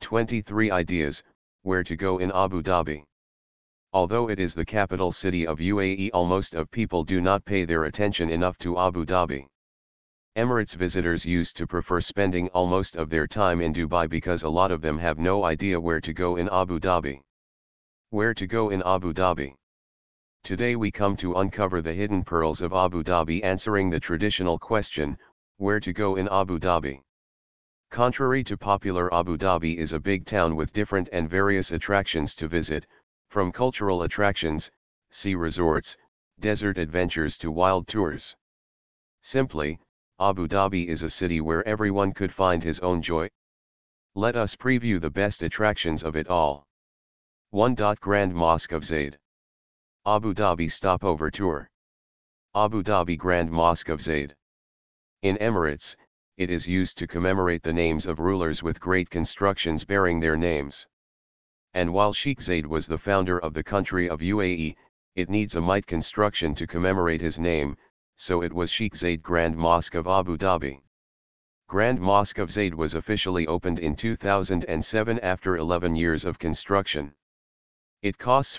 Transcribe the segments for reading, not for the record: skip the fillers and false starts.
23 Ideas, Where to Go in Abu Dhabi. Although it is the capital city of UAE, almost of people do not pay their attention enough to Abu Dhabi. Emirates visitors used to prefer spending almost of their time in Dubai because a lot of them have no idea where to go in Abu Dhabi. Where to go in Abu Dhabi? Today we come to uncover the hidden pearls of Abu Dhabi, answering the traditional question, where to go in Abu Dhabi? Contrary to popular, Abu Dhabi is a big town with different and various attractions to visit, from cultural attractions, sea resorts, desert adventures to wild tours. Simply, Abu Dhabi is a city where everyone could find his own joy. Let us preview the best attractions of it all. 1. Grand Mosque of Zaid. Abu Dhabi Stopover Tour. Abu Dhabi Grand Mosque of Zaid. In Emirates, it is used to commemorate the names of rulers with great constructions bearing their names. And while Sheikh Zayed was the founder of the country of UAE, it needs a mite construction to commemorate his name, so it was Sheikh Zayed Grand Mosque of Abu Dhabi. Grand Mosque of Zaid was officially opened in 2007 after 11 years of construction. It costs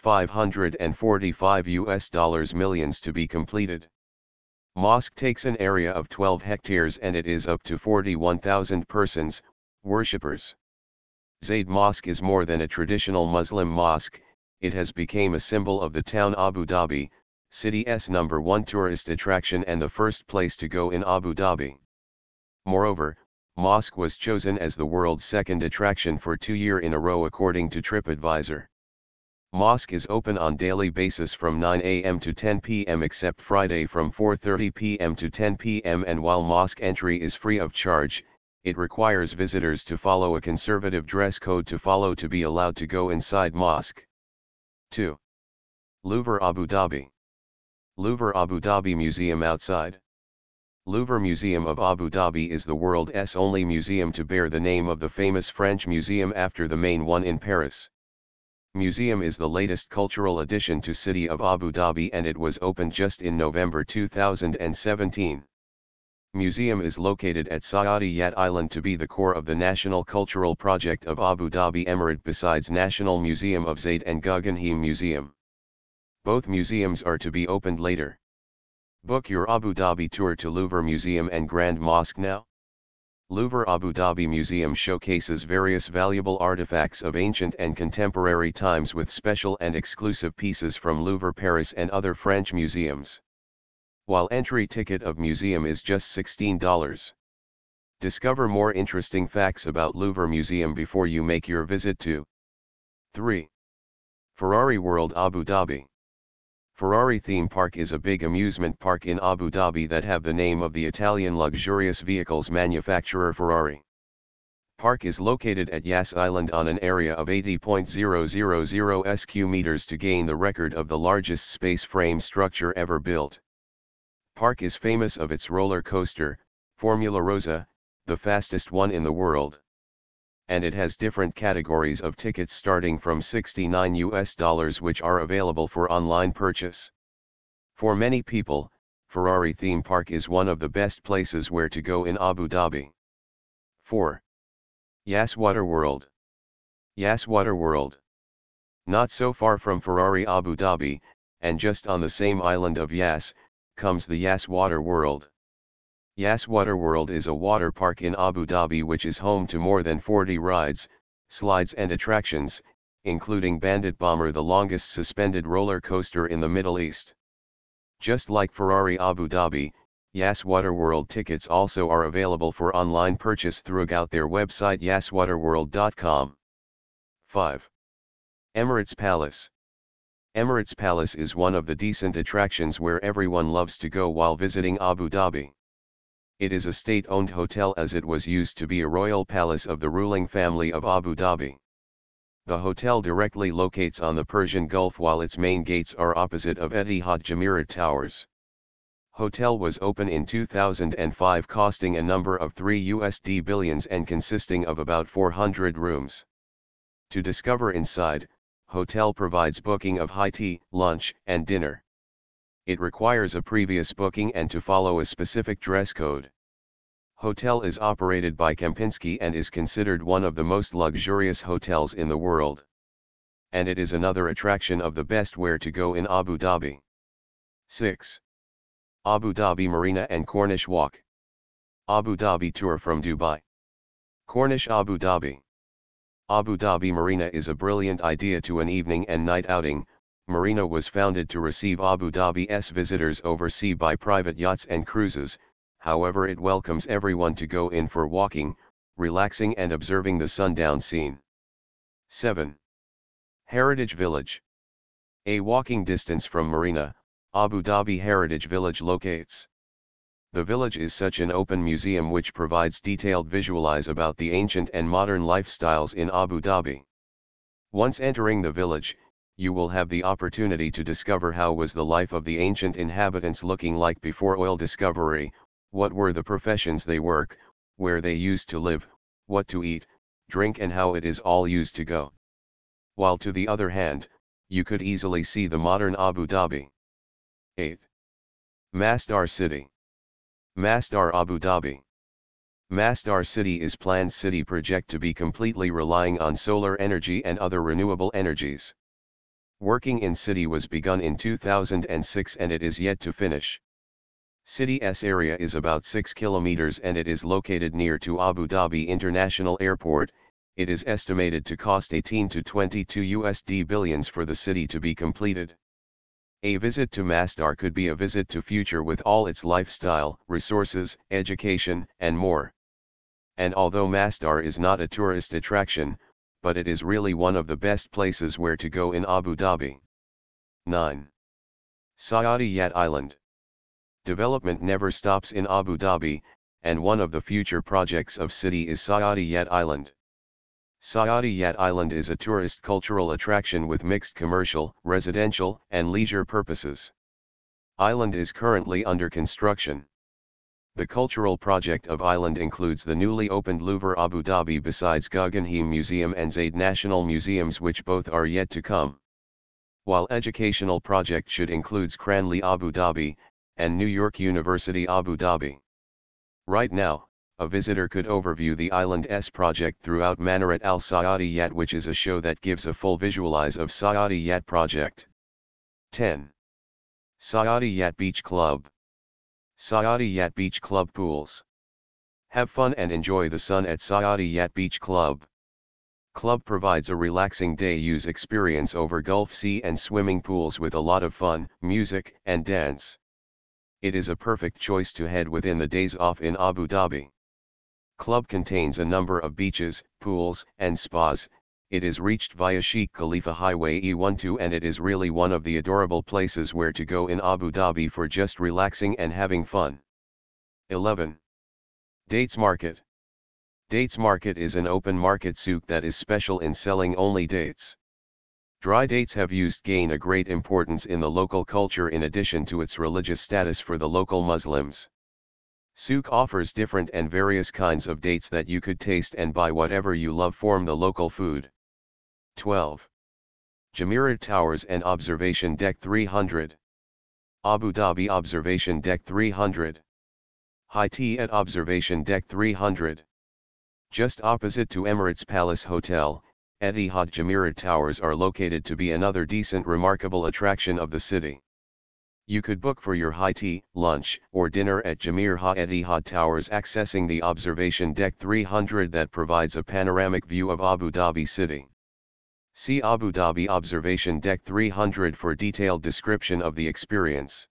$545 millions to be completed. Mosque takes an area of 12 hectares and it is up to 41,000 persons, worshippers. Zaid Mosque is more than a traditional Muslim mosque, it has become a symbol of the town Abu Dhabi, city's #1 tourist attraction and the first place to go in Abu Dhabi. Moreover, mosque was chosen as the world's second attraction for 2 years in a row according to TripAdvisor. Mosque is open on daily basis from 9 a.m. to 10 p.m. except Friday from 4:30 p.m. to 10 p.m. and while mosque entry is free of charge, it requires visitors to follow a conservative dress code to be allowed to go inside mosque. 2. Louvre Abu Dhabi. Louvre Abu Dhabi Museum outside. Louvre Museum of Abu Dhabi is the world's only museum to bear the name of the famous French museum after the main one in Paris. Museum is the latest cultural addition to city of Abu Dhabi and it was opened just in November 2017. Museum is located at Saadiyat Island to be the core of the National Cultural Project of Abu Dhabi Emirate besides National Museum of Zaid and Guggenheim Museum. Both museums are to be opened later. Book your Abu Dhabi tour to Louvre Museum and Grand Mosque now. Louvre Abu Dhabi Museum showcases various valuable artifacts of ancient and contemporary times with special and exclusive pieces from Louvre Paris and other French museums. While entry ticket of museum is just $16. Discover more interesting facts about Louvre Museum before you make your visit to 3. Ferrari World Abu Dhabi. Ferrari Theme Park is a big amusement park in Abu Dhabi that have the name of the Italian luxurious vehicles manufacturer Ferrari. Park is located at Yas Island on an area of 80.000 sq meters to gain the record of the largest space frame structure ever built. Park is famous of its roller coaster, Formula Rosa, the fastest one in the world. And it has different categories of tickets starting from $69 which are available for online purchase. For many people, Ferrari Theme Park is one of the best places where to go in Abu Dhabi. 4. Yas Water World. Yas Water World. Not so far from Ferrari Abu Dhabi, and just on the same island of Yas, comes the Yas Water World. Yas Water World is a water park in Abu Dhabi which is home to more than 40 rides, slides and attractions, including Bandit Bomber, the longest suspended roller coaster in the Middle East. Just like Ferrari Abu Dhabi, Yas Water World tickets also are available for online purchase throughout their website yaswaterworld.com. 5. Emirates Palace. Emirates Palace is one of the decent attractions where everyone loves to go while visiting Abu Dhabi. It is a state-owned hotel as it was used to be a royal palace of the ruling family of Abu Dhabi. The hotel directly locates on the Persian Gulf while its main gates are opposite of Etihad Jumeirah Towers. Hotel was open in 2005 costing a number of $3 billions and consisting of about 400 rooms. To discover inside, hotel provides booking of high tea, lunch, and dinner. It requires a previous booking and to follow a specific dress code. Hotel is operated by Kempinski and is considered one of the most luxurious hotels in the world. And it is another attraction of the best where to go in Abu Dhabi. 6. Abu Dhabi Marina and Corniche Walk. Abu Dhabi Tour from Dubai. Corniche Abu Dhabi. Abu Dhabi Marina is a brilliant idea to an evening and night outing. Marina was founded to receive Abu Dhabi's visitors overseas by private yachts and cruises, however it welcomes everyone to go in for walking, relaxing and observing the sundown scene. 7. Heritage Village. A walking distance from Marina, Abu Dhabi Heritage Village locates. The village is such an open museum which provides detailed visualize about the ancient and modern lifestyles in Abu Dhabi. Once entering the village, you will have the opportunity to discover how was the life of the ancient inhabitants looking like before oil discovery, what were the professions they work, where they used to live, what to eat, drink and how it is all used to go. While to the other hand, you could easily see the modern Abu Dhabi. 8. Masdar City. Masdar Abu Dhabi. Masdar City is planned city project to be completely relying on solar energy and other renewable energies. Working in city was begun in 2006 and it is yet to finish. City's area is about 6 kilometers and it is located near to Abu Dhabi International Airport. It is estimated to cost 18 to 22 USD billions for the city to be completed. A visit to Masdar could be a visit to future with all its lifestyle, resources, education, and more. And although Masdar is not a tourist attraction, but it is really one of the best places where to go in Abu Dhabi. 9. Saadi Yat Island. Development never stops in Abu Dhabi, and one of the future projects of city is Saadi Yat Island. Saadi Yat Island is a tourist cultural attraction with mixed commercial, residential, and leisure purposes. Island is currently under construction. The cultural project of Island includes the newly opened Louvre Abu Dhabi besides Guggenheim Museum and Zaid National Museums which both are yet to come. While educational project should includes Cranleigh Abu Dhabi, and New York University Abu Dhabi. Right now, a visitor could overview the Island's project throughout Manarat Al Saadi Yat which is a show that gives a full visualize of Saadi Yat project. 10. Saadi Yat Beach Club. Saadi Yat Beach Club Pools. Have fun and enjoy the sun at Saadi Yat Beach Club. Club provides a relaxing day use experience over Gulf Sea and swimming pools with a lot of fun, music, and dance. It is a perfect choice to head within the days off in Abu Dhabi. Club contains a number of beaches, pools, and spas. It is reached via Sheikh Khalifa Highway E12 and it is really one of the adorable places where to go in Abu Dhabi for just relaxing and having fun. 11. Dates Market. Dates Market is an open market souk that is special in selling only dates. Dry dates have used gain a great importance in the local culture in addition to its religious status for the local Muslims. Souk offers different and various kinds of dates that you could taste and buy whatever you love form the local food. 12. Jumeirah Towers and Observation Deck 300. Abu Dhabi Observation Deck 300. High tea at Observation Deck 300. Just opposite to Emirates Palace Hotel, Etihad Jumeirah Towers are located to be another decent remarkable attraction of the city. You could book for your high tea, lunch, or dinner at Jumeirah Etihad Towers accessing the Observation Deck 300 that provides a panoramic view of Abu Dhabi city. See Abu Dhabi Observation Deck 300 for detailed description of the experience.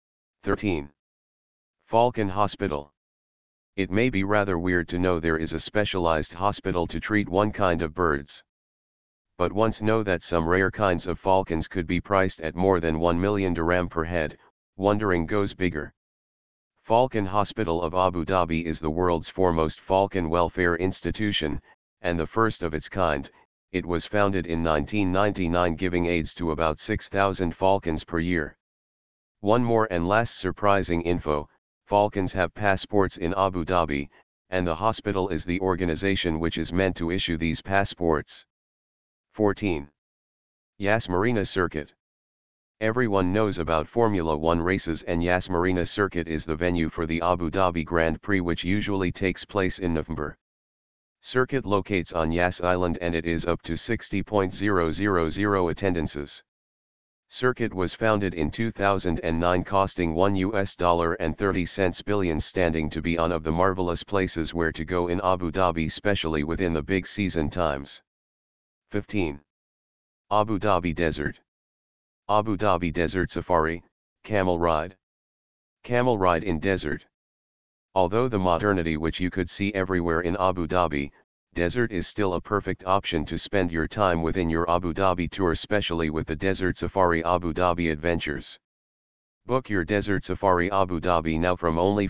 13. Falcon Hospital. It may be rather weird to know there is a specialized hospital to treat one kind of birds. But once know that some rare kinds of falcons could be priced at more than 1 million dirham per head, wondering goes bigger. Falcon Hospital of Abu Dhabi is the world's foremost falcon welfare institution, and the first of its kind. It was founded in 1999 giving aids to about 6,000 falcons per year. One more and last surprising info, falcons have passports in Abu Dhabi, and the hospital is the organization which is meant to issue these passports. 14. Yas Marina Circuit. Everyone knows about Formula One races, and Yas Marina Circuit is the venue for the Abu Dhabi Grand Prix, which usually takes place in November. Circuit locates on Yas Island and it is up to 60,000 attendances. Circuit was founded in 2009, costing $1.30 billion, standing to be one of the marvelous places where to go in Abu Dhabi, especially within the big season times. 15. Abu Dhabi Desert. Abu Dhabi Desert Safari, Camel Ride. Camel Ride in Desert. Although the modernity which you could see everywhere in Abu Dhabi, desert is still a perfect option to spend your time within your Abu Dhabi tour, especially with the Desert Safari Abu Dhabi Adventures. Book your Desert Safari Abu Dhabi now from only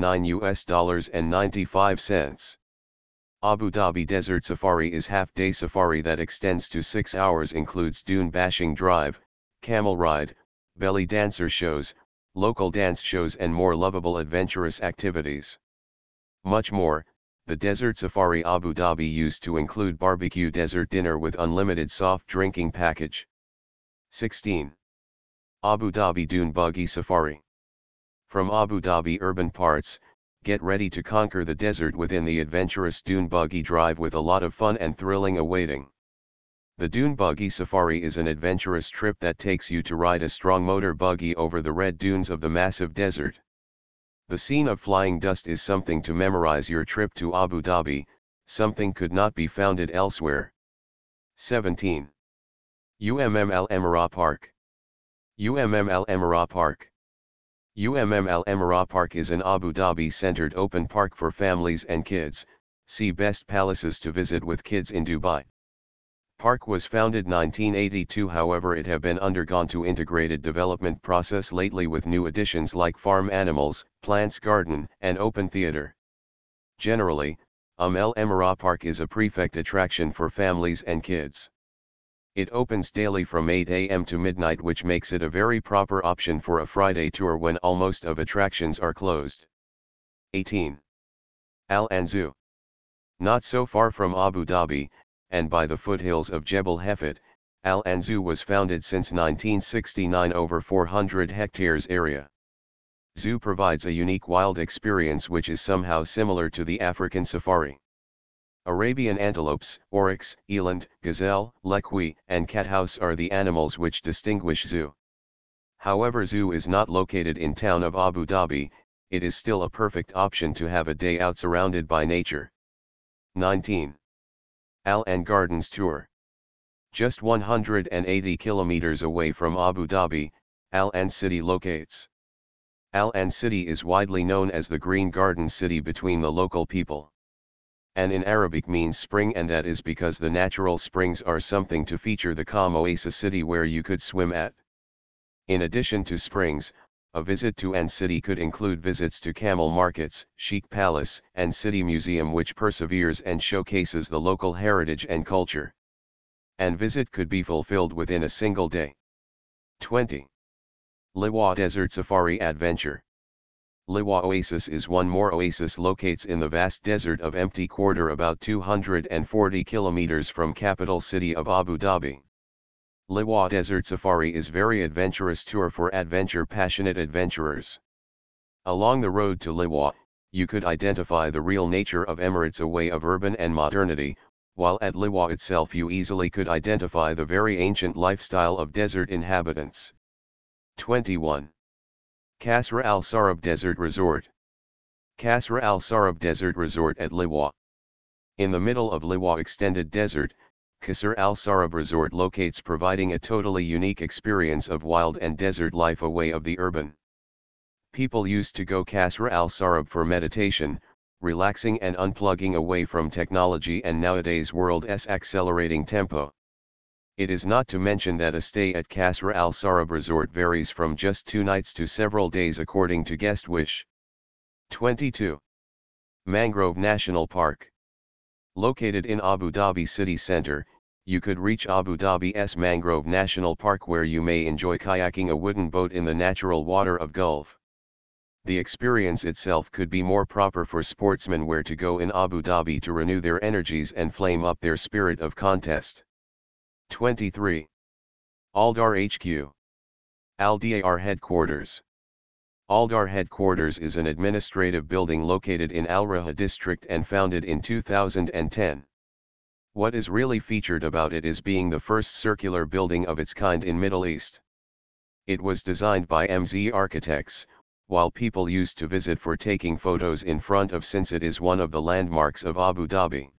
$59.95. Abu Dhabi Desert Safari is half-day safari that extends to 6 hours, includes dune bashing drive, camel ride, belly dancer shows, local dance shows and more lovable adventurous activities. Much more. The Desert Safari Abu Dhabi used to include barbecue desert dinner with unlimited soft drinking package. 16. Abu Dhabi Dune Buggy Safari. From Abu Dhabi urban parts, get ready to conquer the desert within the adventurous dune buggy drive with a lot of fun and thrilling awaiting. The Dune Buggy Safari is an adventurous trip that takes you to ride a strong motor buggy over the red dunes of the massive desert. The scene of flying dust is something to memorize your trip to Abu Dhabi, something could not be found elsewhere. 17. UMM Al Emirah Park. UMM Al Emirah Park. UMM Al Emirah Park is an Abu Dhabi-centered open park for families and kids. See best palaces to visit with kids in Dubai. Park was founded 1982, however it have been undergone to integrated development process lately with new additions like farm animals, plants garden and open theater. Generally, Al Emirah Park is a perfect attraction for families and kids. It opens daily from 8 a.m. to midnight, which makes it a very proper option for a Friday tour when almost of attractions are closed. 18. Al Ain Zoo. Not so far from Abu Dhabi, and by the foothills of Jebel Hafet, Al Ain Zoo was founded since 1969, over 400 hectares area. Zoo provides a unique wild experience which is somehow similar to the African safari. Arabian antelopes, oryx, eland, gazelle, lequi, and cathouse are the animals which distinguish Zoo. However, Zoo is not located in town of Abu Dhabi, it is still a perfect option to have a day out surrounded by nature. 19. Al Ain Gardens Tour. Just 180 kilometers away from Abu Dhabi, Al Ain City locates. Al Ain City is widely known as the Green Garden City between the local people. An in Arabic means spring, and that is because the natural springs are something to feature the calm oasis city where you could swim at. In addition to springs, a visit to Ain City could include visits to camel markets, Sheikh Palace, and City Museum, which perseveres and showcases the local heritage and culture. An visit could be fulfilled within a single day. 20. Liwa Desert Safari Adventure. Liwa Oasis is one more oasis locates in the vast desert of empty quarter about 240 kilometers from capital city of Abu Dhabi. Liwa Desert Safari is very adventurous tour for adventure passionate adventurers. Along the road to Liwa, you could identify the real nature of Emirates, a way of urban and modernity, while at Liwa itself you easily could identify the very ancient lifestyle of desert inhabitants. 21. Kasra Al Sarab Desert Resort. Kasra Al Sarab Desert Resort at Liwa. In the middle of Liwa extended desert, Kasr Al Sarab Resort locates, providing a totally unique experience of wild and desert life away of the urban. People used to go Kasr Al Sarab for meditation, relaxing and unplugging away from technology and nowadays world's accelerating tempo. It is not to mention that a stay at Kasr Al Sarab Resort varies from just 2 nights to several days according to guest wish. 22. Mangrove National Park. Located in Abu Dhabi city center, you could reach Abu Dhabi's Mangrove National Park, where you may enjoy kayaking a wooden boat in the natural water of Gulf. The experience itself could be more proper for sportsmen where to go in Abu Dhabi to renew their energies and flame up their spirit of contest. 23. Aldar HQ. Al-Diyar Headquarters. Al-Dar Headquarters is an administrative building located in Al-Raha district and founded in 2010. What is really featured about it is being the first circular building of its kind in Middle East. It was designed by MZ Architects, while people used to visit for taking photos in front of since it is one of the landmarks of Abu Dhabi.